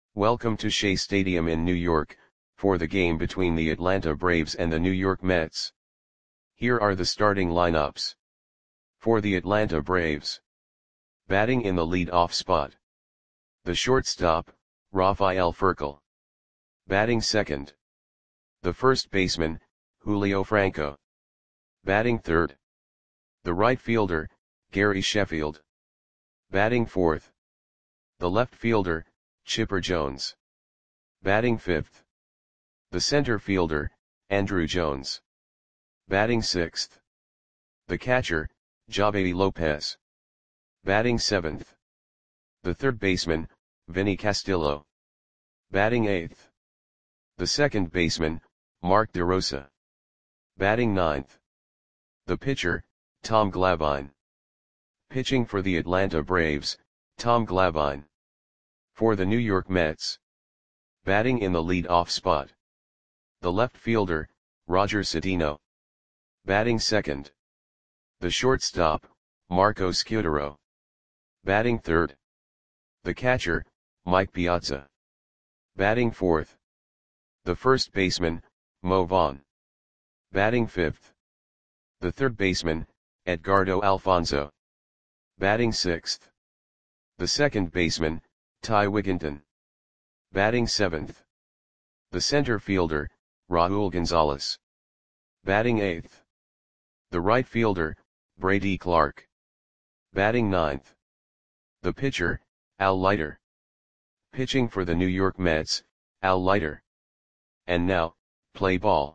Welcome to Shea Stadium in New York, for the game between the Atlanta Braves and the New York Mets. Here are the starting lineups. For the Atlanta Braves. Batting in the lead-off spot. The shortstop, Rafael Furcal. Batting second. The first baseman, Julio Franco. Batting third. The right fielder, Gary Sheffield. Batting fourth. The left fielder, Chipper Jones. Batting fifth. The center fielder, Andruw Jones. Batting sixth. The catcher, Javy Lopez. Batting seventh. The third baseman, Vinny Castillo. Batting eighth. The second baseman, Mark DeRosa. Batting ninth. The pitcher, Tom Glavine. Pitching for the Atlanta Braves, Tom Glavine. For the New York Mets. Batting in the lead-off spot. The left fielder, Roger Cedeno. Batting second. The shortstop, Marco Scutaro. Batting third. The catcher, Mike Piazza. Batting fourth. The first baseman, Mo Vaughn. Batting fifth. The third baseman, Edgardo Alfonzo. Batting sixth. The second baseman, Ty Wigginton. Batting seventh. The center fielder, Raul Gonzalez. Batting eighth. The right fielder, Brady Clark. Batting ninth. The pitcher, Al Leiter. Pitching for the New York Mets, Al Leiter. And now, play ball.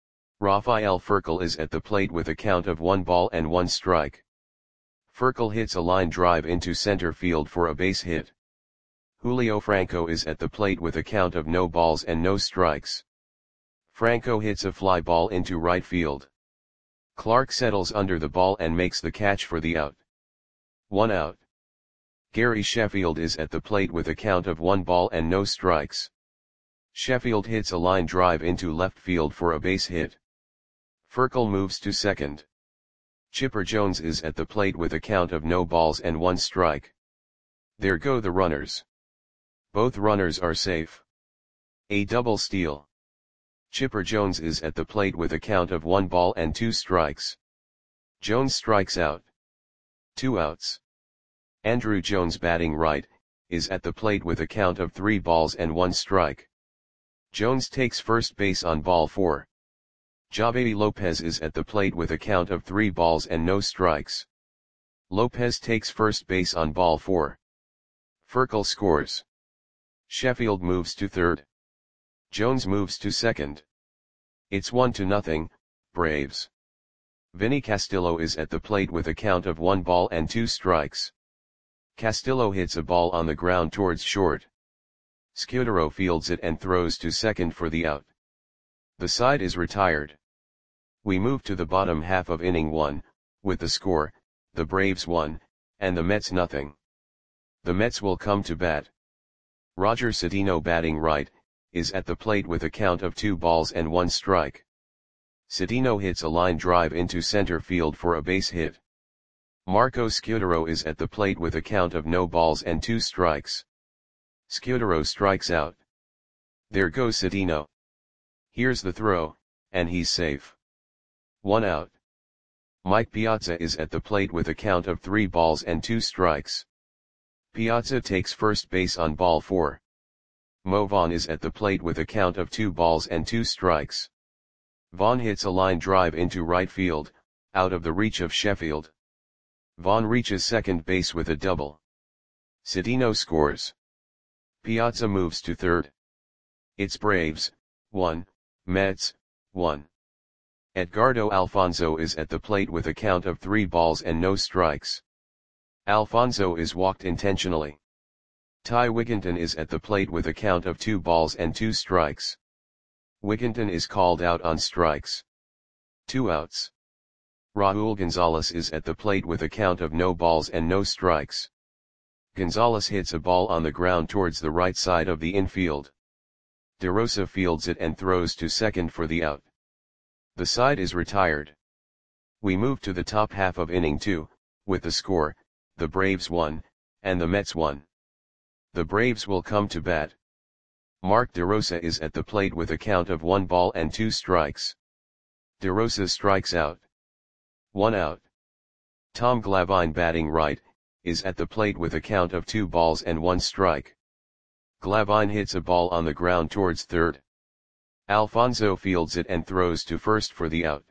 Rafael Furcal is at the plate with a count of 1 ball and 1 strike. Furcal hits a line drive into center field for a base hit. Julio Franco is at the plate with a count of no balls and no strikes. Franco hits a fly ball into right field. Clark settles under the ball and makes the catch for the out. 1 out. Gary Sheffield is at the plate with a count of 1 ball and no strikes. Sheffield hits a line drive into left field for a base hit. Furcal moves to second. Chipper Jones is at the plate with a count of no balls and 1 strike. There go the runners. Both runners are safe. A double steal. Chipper Jones is at the plate with a count of 1 ball and 2 strikes. Jones strikes out. 2 outs. Andruw Jones, batting right, is at the plate with a count of 3 balls and 1 strike. Jones takes first base on ball 4. Javy Lopez is at the plate with a count of 3 balls and no strikes. Lopez takes first base on ball 4. Furcal scores. Sheffield moves to third. Jones moves to second. It's 1-0, Braves. Vinny Castillo is at the plate with a count of 1 ball and 2 strikes. Castillo hits a ball on the ground towards short. Scutaro fields it and throws to second for the out. The side is retired. We move to the bottom half of inning 1, with the score, the Braves 1, and the Mets 0. The Mets will come to bat. Roger Cedeno, batting right, is at the plate with a count of 2 balls and 1 strike. Cedeno hits a line drive into center field for a base hit. Marco Scutaro is at the plate with a count of no balls and 2 strikes. Scutaro strikes out. There goes Cedeno. Here's the throw, and he's safe. 1 out. Mike Piazza is at the plate with a count of 3 balls and 2 strikes. Piazza takes first base on ball 4. Mo Vaughn is at the plate with a count of 2 balls and 2 strikes. Vaughn hits a line drive into right field, out of the reach of Sheffield. Vaughn reaches second base with a double. Cedeno scores. Piazza moves to third. It's Braves 1, Mets 1. Edgardo Alfonzo is at the plate with a count of 3 balls and no strikes. Alfonzo is walked intentionally. Ty Wigginton is at the plate with a count of 2 balls and 2 strikes. Wigginton is called out on strikes. 2 outs. Raul Gonzalez is at the plate with a count of no balls and no strikes. Gonzalez hits a ball on the ground towards the right side of the infield. DeRosa fields it and throws to second for the out. The side is retired. We move to the top half of inning 2, with the score, the Braves 1, and the Mets 1. The Braves will come to bat. Mark DeRosa is at the plate with a count of 1 ball and 2 strikes. DeRosa strikes out. 1 out. Tom Glavine, batting right, is at the plate with a count of 2 balls and 1 strike. Glavine hits a ball on the ground towards third. Alfonso fields it and throws to first for the out.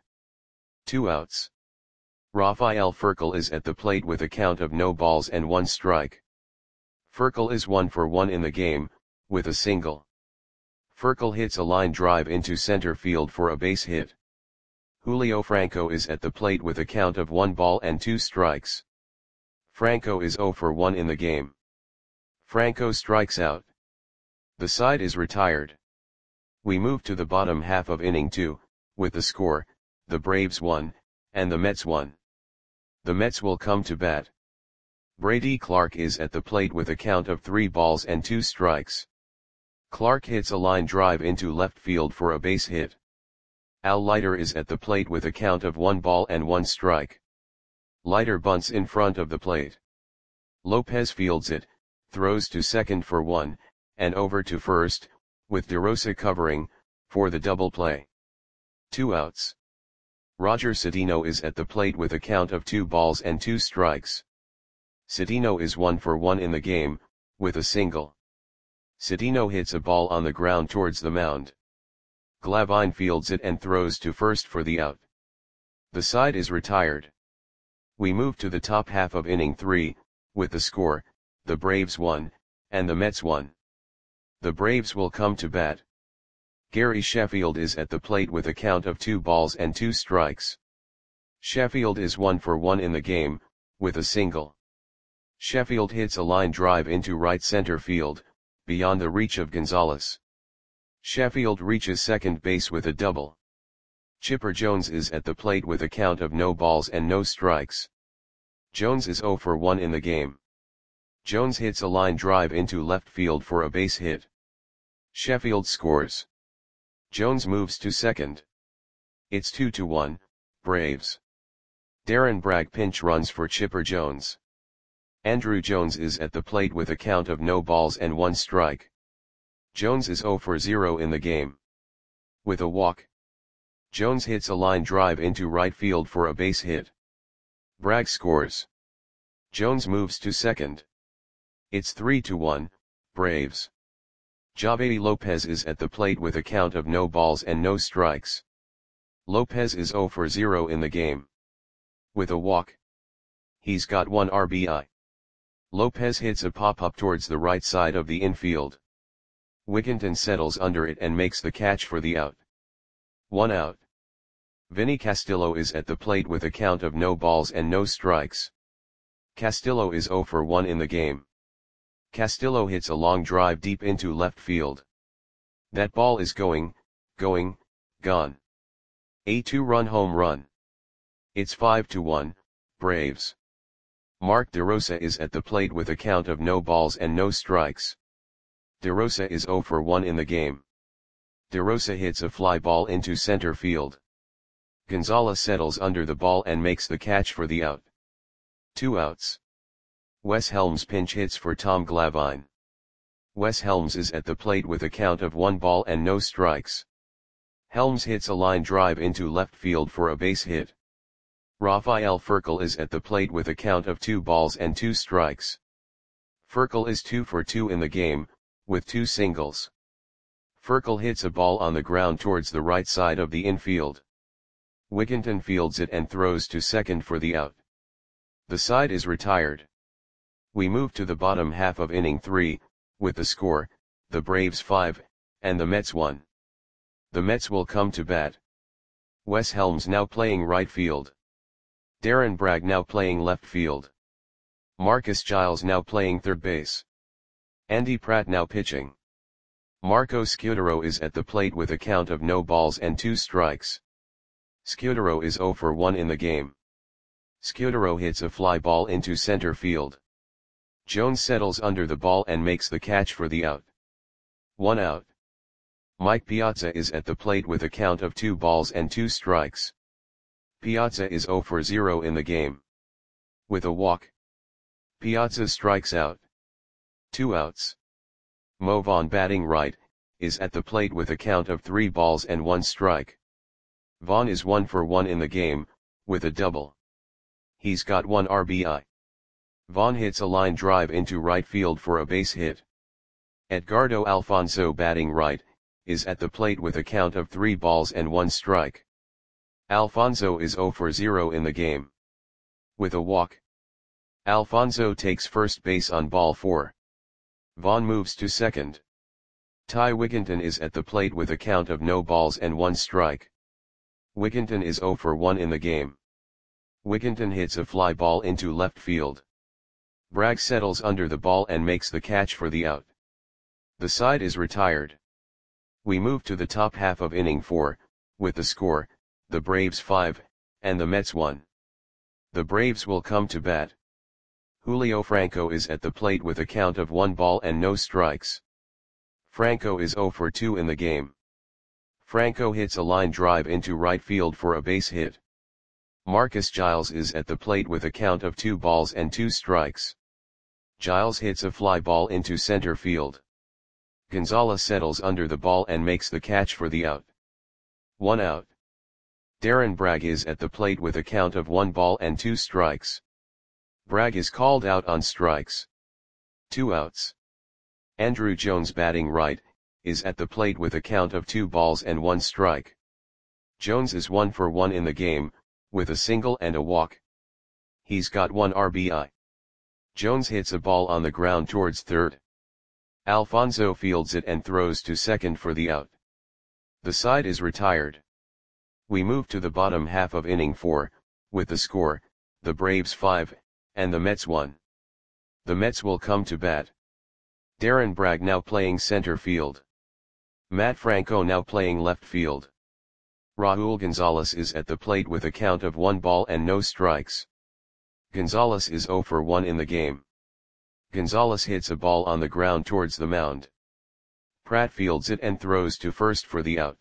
2 outs. Rafael Furcal is at the plate with a count of no balls and 1 strike. Furcal is 1 for 1 in the game, with a single. Furcal hits a line drive into center field for a base hit. Julio Franco is at the plate with a count of 1 ball and 2 strikes. Franco is 0 for 1 in the game. Franco strikes out. The side is retired. We move to the bottom half of inning 2, with the score, the Braves 1, and the Mets 1. The Mets will come to bat. Brady Clark is at the plate with a count of 3 balls and 2 strikes. Clark hits a line drive into left field for a base hit. Al Leiter is at the plate with a count of 1 ball and 1 strike. Leiter bunts in front of the plate. Lopez fields it, throws to second for 1, and over to first, with DeRosa covering, for the double play. 2 outs. Roger Cedeno is at the plate with a count of 2 balls and 2 strikes. Cedeno is 1 for 1 in the game, with a single. Cedeno hits a ball on the ground towards the mound. Glavine fields it and throws to first for the out. The side is retired. We move to the top half of inning 3, with the score, the Braves 1, and the Mets 1. The Braves will come to bat. Gary Sheffield is at the plate with a count of 2 balls and 2 strikes. Sheffield is 1 for 1 in the game, with a single. Sheffield hits a line drive into right center field, beyond the reach of Gonzalez. Sheffield reaches second base with a double. Chipper Jones is at the plate with a count of no balls and no strikes. Jones is 0 for 1 in the game. Jones hits a line drive into left field for a base hit. Sheffield scores. Jones moves to second. It's 2-1, Braves. Darren Bragg pinch runs for Chipper Jones. Andruw Jones is at the plate with a count of no balls and 1 strike. Jones is 0 for 0 in the game. With a walk. Jones hits a line drive into right field for a base hit. Bragg scores. Jones moves to second. It's 3-1, Braves. Javy Lopez is at the plate with a count of no balls and no strikes. Lopez is 0 for 0 in the game. With a walk. He's got 1 RBI. Lopez hits a pop-up towards the right side of the infield. Wigginton settles under it and makes the catch for the out. 1 out. Vinny Castillo is at the plate with a count of no balls and no strikes. Castillo is 0 for 1 in the game. Castillo hits a long drive deep into left field. That ball is gone. A 2-run home run. It's 5-1, Braves. Mark DeRosa is at the plate with a count of no balls and no strikes. DeRosa is 0 for 1 in the game. DeRosa hits a fly ball into center field. Gonzalez settles under the ball and makes the catch for the out. 2 outs. Wes Helms pinch hits for Tom Glavine. Wes Helms is at the plate with a count of 1 ball and no strikes. Helms hits a line drive into left field for a base hit. Rafael Furcal is at the plate with a count of 2 balls and 2 strikes. Furcal is 2 for 2 in the game, with 2 singles. Furcal hits a ball on the ground towards the right side of the infield. Wigginton fields it and throws to second for the out. The side is retired. We move to the bottom half of inning 3, with the score, the Braves 5, and the Mets 1. The Mets will come to bat. Wes Helms now playing right field. Darren Bragg now playing left field. Marcus Giles now playing third base. Andy Pratt now pitching. Marco Scutaro is at the plate with a count of no balls and 2 strikes. Scutaro is 0 for 1 in the game. Scutaro hits a fly ball into center field. Jones settles under the ball and makes the catch for the out. 1 out. Mike Piazza is at the plate with a count of 2 balls and 2 strikes. Piazza is 0 for 0 in the game. With a walk. Piazza strikes out. 2 outs. Mo Vaughn batting right, is at the plate with a count of 3 balls and 1 strike. Vaughn is 1 for 1 in the game, with a double. He's got 1 RBI. Vaughn hits a line drive into right field for a base hit. Edgardo Alfonzo, batting right, is at the plate with a count of 3 balls and 1 strike. Alfonzo is 0 for 0 in the game. With a walk, Alfonzo takes first base on ball 4. Vaughn moves to second. Ty Wigginton is at the plate with a count of no balls and 1 strike. Wigginton is 0 for 1 in the game. Wigginton hits a fly ball into left field. Bragg settles under the ball and makes the catch for the out. The side is retired. We move to the top half of inning 4, with the score, the Braves 5, and the Mets 1. The Braves will come to bat. Julio Franco is at the plate with a count of 1 ball and no strikes. Franco is 0 for 2 in the game. Franco hits a line drive into right field for a base hit. Marcus Giles is at the plate with a count of 2 balls and 2 strikes. Giles hits a fly ball into center field. Gonzalez settles under the ball and makes the catch for the out. 1 out. Darren Bragg is at the plate with a count of 1 ball and 2 strikes. Bragg is called out on strikes. 2 outs. Andrew Jones, batting right, is at the plate with a count of 2 balls and 1 strike. Jones is 1 for 1 in the game, with a single and a walk. He's got 1 RBI. Jones hits a ball on the ground towards third. Alfonzo fields it and throws to second for the out. The side is retired. We move to the bottom half of inning 4, with the score, the Braves 5, and the Mets 1. The Mets will come to bat. Darren Bragg now playing center field. Matt Franco now playing left field. Raul Gonzalez is at the plate with a count of 1 ball and no strikes. Gonzalez is 0 for 1 in the game. Gonzalez hits a ball on the ground towards the mound. Pratt fields it and throws to first for the out.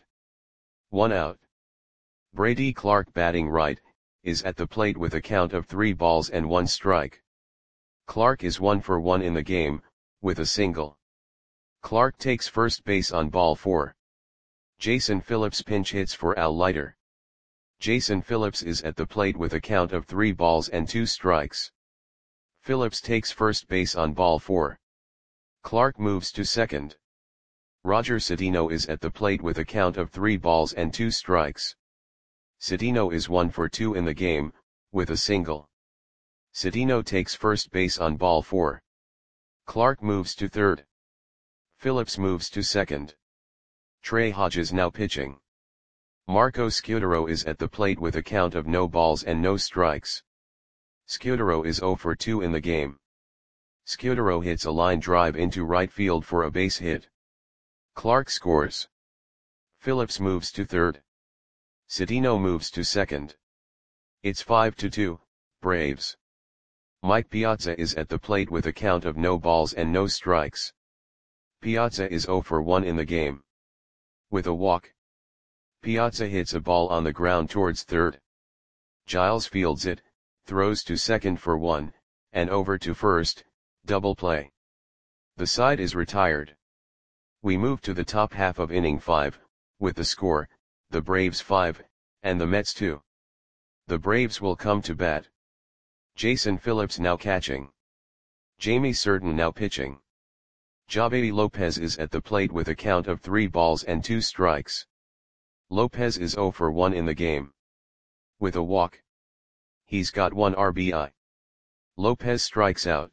1 out. Brady Clark, batting right, is at the plate with a count of 3 balls and 1 strike. Clark is 1 for 1 in the game, with a single. Clark takes first base on ball 4. Jason Phillips pinch hits for Al Leiter. Jason Phillips is at the plate with a count of 3 balls and 2 strikes. Phillips takes first base on ball 4. Clark moves to second. Roger Cedeno is at the plate with a count of 3 balls and 2 strikes. Cedeno is 1 for 2 in the game, with a single. Cedeno takes first base on ball 4. Clark moves to third. Phillips moves to second. Trey Hodges now pitching. Marco Scudero is at the plate with a count of no balls and no strikes. Scudero is 0 for 2 in the game. Scudero hits a line drive into right field for a base hit. Clark scores. Phillips moves to third. Cedeno moves to second. It's 5-2, Braves. Mike Piazza is at the plate with a count of no balls and no strikes. Piazza is 0 for 1 in the game. With a walk, Piazza hits a ball on the ground towards third. Giles fields it, throws to second for 1, and over to first, double play. The side is retired. We move to the top half of inning 5, with the score, the Braves 5, and the Mets 2. The Braves will come to bat. Jason Phillips now catching. Jamie Certain now pitching. Javi Lopez is at the plate with a count of 3 balls and 2 strikes. Lopez is 0 for 1 in the game. With a walk, he's got 1 RBI. Lopez strikes out.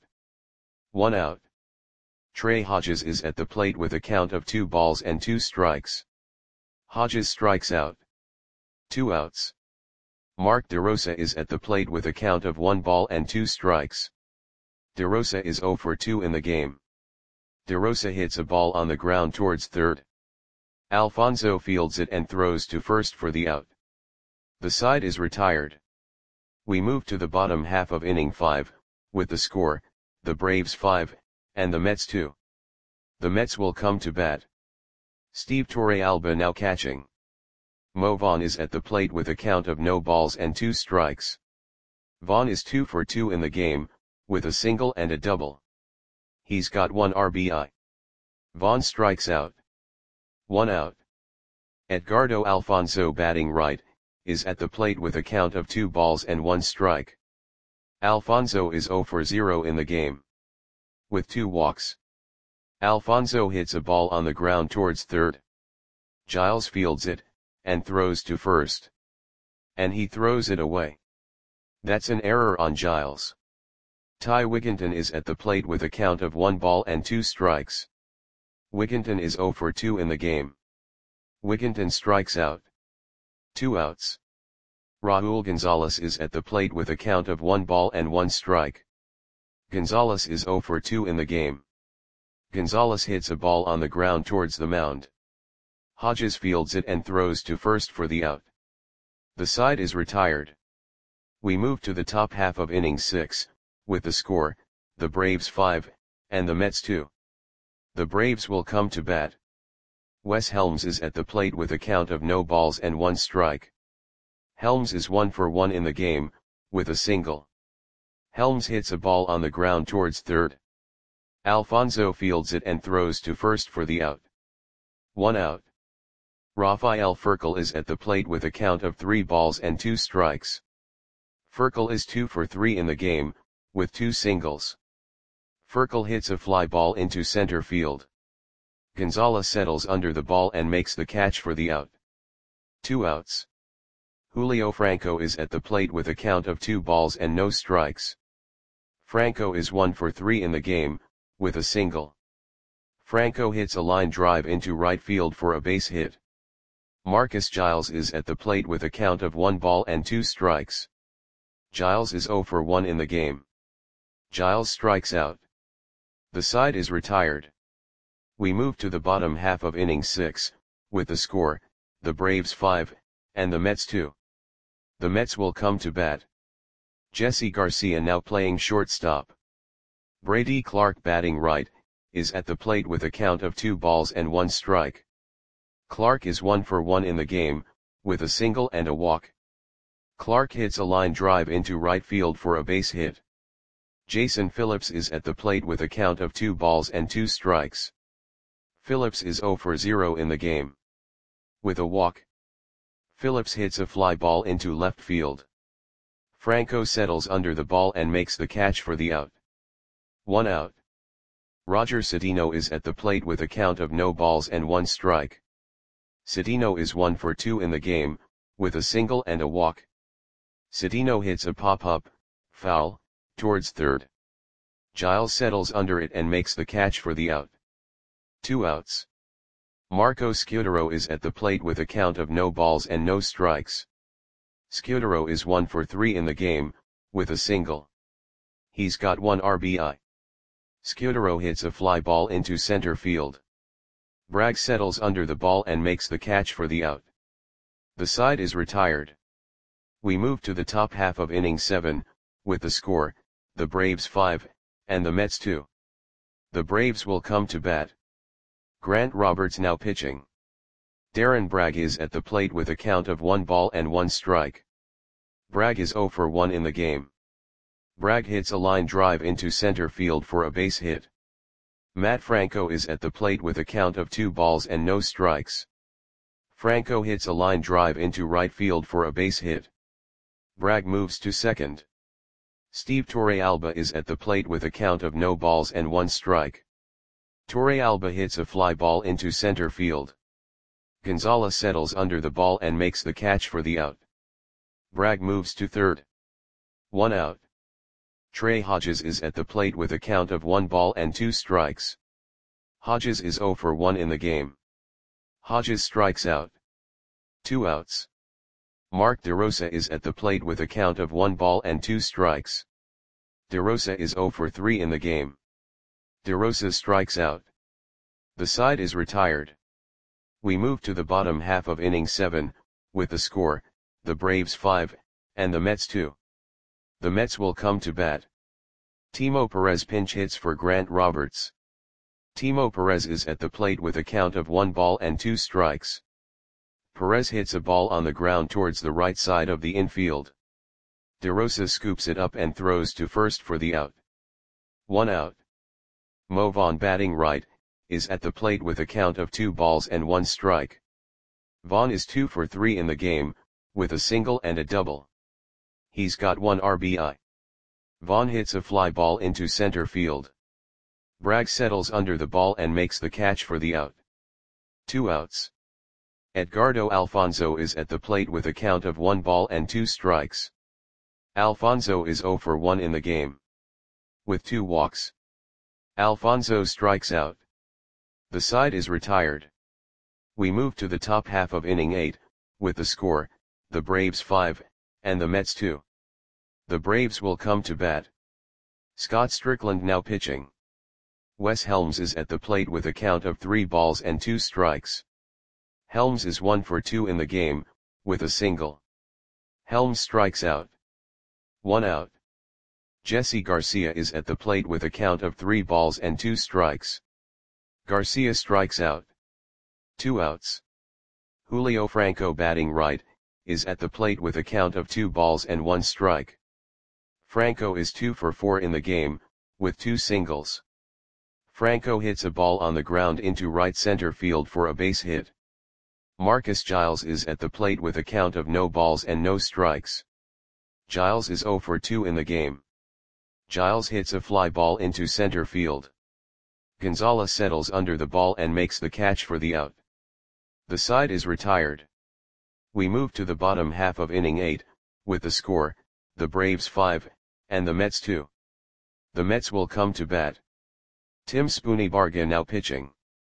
1 out. Trey Hodges is at the plate with a count of 2 balls and 2 strikes. Hodges strikes out. 2 outs. Mark DeRosa is at the plate with a count of 1 ball and 2 strikes. DeRosa is 0 for 2 in the game. DeRosa hits a ball on the ground towards third. Alfonzo fields it and throws to first for the out. The side is retired. We move to the bottom half of inning 5, with the score, the Braves 5, and the Mets 2. The Mets will come to bat. Steve Torrealba now catching. Mo Vaughn is at the plate with a count of no balls and 2 strikes. Vaughn is 2 for 2 in the game, with a single and a double. He's got 1 RBI. Vaughn strikes out. 1 out. Edgardo Alfonso batting right, is at the plate with a count of 2 balls and 1 strike. Alfonso is 0 for 0 in the game. With 2 walks. Alfonso hits a ball on the ground towards third. Giles fields it, and throws to first. And he throws it away. That's an error on Giles. Ty Wigginton is at the plate with a count of 1 ball and 2 strikes. Wigginton is 0 for 2 in the game. Wigginton strikes out. 2 outs. Raul Gonzalez is at the plate with a count of 1 ball and 1 strike. Gonzalez is 0 for 2 in the game. Gonzalez hits a ball on the ground towards the mound. Hodges fields it and throws to first for the out. The side is retired. We move to the top half of inning 6, with the score, the Braves 5, and the Mets 2. The Braves will come to bat. Wes Helms is at the plate with a count of no balls and 1 strike. Helms is 1 for 1 in the game, with a single. Helms hits a ball on the ground towards third. Alfonso fields it and throws to first for the out. 1 out. Rafael Furcal is at the plate with a count of 3 balls and 2 strikes. Furcal is 2 for 3 in the game, with 2 singles. Furcal hits a fly ball into center field. Gonzalez settles under the ball and makes the catch for the out. 2 outs. Julio Franco is at the plate with a count of 2 balls and no strikes. Franco is 1 for 3 in the game, with a single. Franco hits a line drive into right field for a base hit. Marcus Giles is at the plate with a count of 1 ball and 2 strikes. Giles is 0 for 1 in the game. Giles strikes out. The side is retired. We move to the bottom half of inning 6, with the score, the Braves 5, and the Mets 2. The Mets will come to bat. Jesse Garcia now playing shortstop. Brady Clark batting right, is at the plate with a count of 2 balls and 1 strike. Clark is 1 for 1 in the game, with a single and a walk. Clark hits a line drive into right field for a base hit. Jason Phillips is at the plate with a count of 2 balls and 2 strikes. Phillips is 0 for 0 in the game. With a walk. Phillips hits a fly ball into left field. Franco settles under the ball and makes the catch for the out. 1 out. Roger Cedeno is at the plate with a count of no balls and 1 strike. Cedeno is 1 for 2 in the game, with a single and a walk. Cedeno hits a pop-up, foul, towards third. Giles settles under it and makes the catch for the out. 2 outs. Marco Scudero is at the plate with a count of no balls and no strikes. Scudero is 1 for 3 in the game, with a single. He's got 1 RBI. Scudero hits a fly ball into center field. Bragg settles under the ball and makes the catch for the out. The side is retired. We move to the top half of inning 7, with the score, the Braves 5, and the Mets 2. The Braves will come to bat. Grant Roberts now pitching. Darren Bragg is at the plate with a count of 1 ball and 1 strike. Bragg is 0 for 1 in the game. Bragg hits a line drive into center field for a base hit. Matt Franco is at the plate with a count of 2 balls and no strikes. Franco hits a line drive into right field for a base hit. Bragg moves to second. Steve Torrealba is at the plate with a count of no balls and 1 strike. Torrealba hits a fly ball into center field. Gonzalez settles under the ball and makes the catch for the out. Bragg moves to third. 1 out. Trey Hodges is at the plate with a count of 1 ball and 2 strikes. Hodges is 0 for 1 in the game. Hodges strikes out. 2 outs. Mark DeRosa is at the plate with a count of 1 ball and 2 strikes. DeRosa is 0 for 3 in the game. DeRosa strikes out. The side is retired. We move to the bottom half of inning 7, with the score, the Braves 5, and the Mets 2. The Mets will come to bat. Timo Perez pinch hits for Grant Roberts. Timo Perez is at the plate with a count of 1 ball and 2 strikes. Perez hits a ball on the ground towards the right side of the infield. DeRosa scoops it up and throws to first for the out. 1 out. Mo Vaughn batting right, is at the plate with a count of 2 balls and 1 strike. Vaughn is 2 for 3 in the game, with a single and a double. He's got 1 RBI. Vaughn hits a fly ball into center field. Bragg settles under the ball and makes the catch for the out. 2 outs. Edgardo Alfonzo is at the plate with a count of 1 ball and 2 strikes. Alfonzo is 0 for 1 in the game. With 2 walks. Alfonzo strikes out. The side is retired. We move to the top half of inning 8, with the score, the Braves 5, and the Mets 2. The Braves will come to bat. Scott Strickland now pitching. Wes Helms is at the plate with a count of 3 balls and 2 strikes. Helms is 1 for 2 in the game, with a single. Helms strikes out. 1 out. Jesse Garcia is at the plate with a count of 3 balls and 2 strikes. Garcia strikes out. 2 outs. Julio Franco batting right, is at the plate with a count of 2 balls and 1 strike. Franco is 2 for 4 in the game, with 2 singles. Franco hits a ball on the ground into right center field for a base hit. Marcus Giles is at the plate with a count of no balls and no strikes. Giles is 0 for 2 in the game. Giles hits a fly ball into center field. Gonzalez settles under the ball and makes the catch for the out. The side is retired. We move to the bottom half of inning 8, with the score, the Braves 5, and the Mets 2. The Mets will come to bat. Tim Spoony Barga now pitching.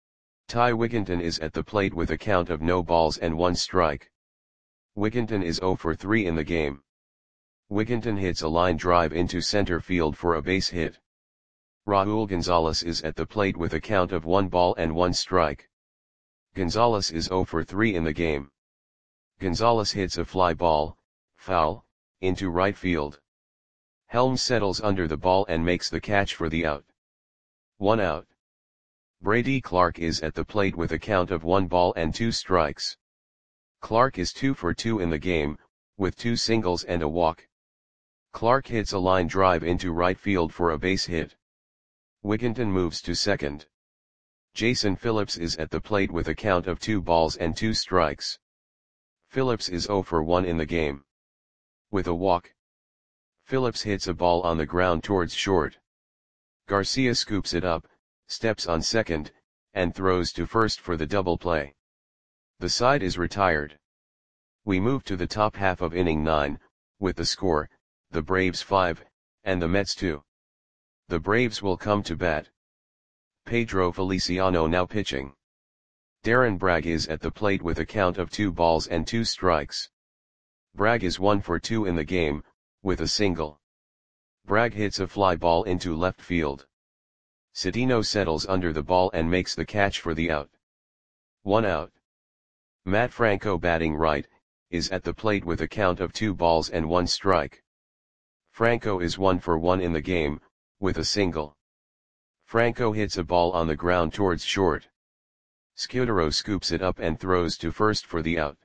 Ty Wigginton is at the plate with a count of no balls and 1 strike. Wigginton is 0 for 3 in the game. Wigginton hits a line drive into center field for a base hit. Raul Gonzalez is at the plate with a count of 1 ball and 1 strike. Gonzalez is 0 for 3 in the game. Gonzalez hits a fly ball, foul, into right field. Helms settles under the ball and makes the catch for the out. 1 out. Brady Clark is at the plate with a count of 1 ball and 2 strikes. Clark is 2 for 2 in the game, with 2 singles and a walk. Clark hits a line drive into right field for a base hit. Wigginton moves to second. Jason Phillips is at the plate with a count of 2 balls and 2 strikes. Phillips is 0 for 1 in the game. With a walk. Phillips hits a ball on the ground towards short. Garcia scoops it up, steps on second, and throws to first for the double play. The side is retired. We move to the top half of inning 9, with the score, the Braves 5, and the Mets 2. The Braves will come to bat. Pedro Feliciano now pitching. Darren Bragg is at the plate with a count of 2 balls and 2 strikes. Bragg is 1 for 2 in the game, with a single. Bragg hits a fly ball into left field. Cedeno settles under the ball and makes the catch for the out. 1 out. Matt Franco batting right, is at the plate with a count of 2 balls and 1 strike. Franco is 1 for 1 in the game, with a single. Franco hits a ball on the ground towards short. Scudero scoops it up and throws to first for the out.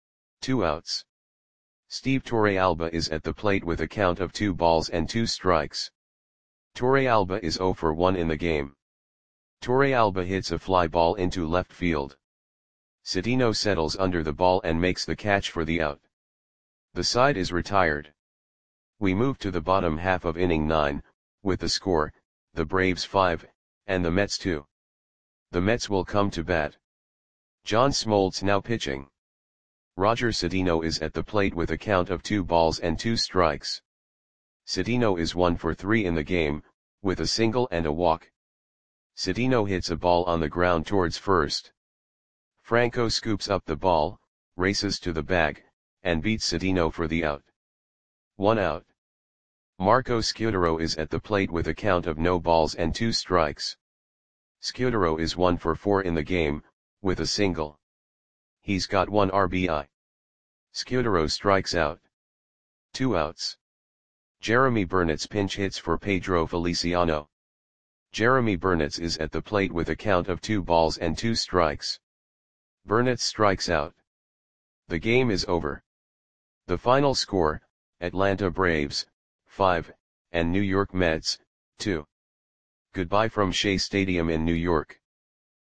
2 outs. Steve Torrealba is at the plate with a count of 2 balls and 2 strikes. Torrealba is 0 for 1 in the game. Torrealba hits a fly ball into left field. Cedeno settles under the ball and makes the catch for the out. The side is retired. We move to the bottom half of inning 9, with the score, the Braves 5, and the Mets 2. The Mets will come to bat. John Smoltz now pitching. Roger Cedeno is at the plate with a count of 2 balls and 2 strikes. Cedeno is 1 for 3 in the game, with a single and a walk. Cedeno hits a ball on the ground towards first. Franco scoops up the ball, races to the bag, and beats Cedeno for the out. 1 out. Marco Scudero is at the plate with a count of no balls and 2 strikes. Scudero is 1 for 4 in the game, with a single. He's got 1 RBI. Scudero strikes out. 2 outs. Jeremy Burnitz pinch hits for Pedro Feliciano. Jeremy Burnitz is at the plate with a count of 2 balls and 2 strikes. Burnitz strikes out. The game is over. The final score, Atlanta Braves, 5, and New York Mets, 2. Goodbye from Shea Stadium in New York.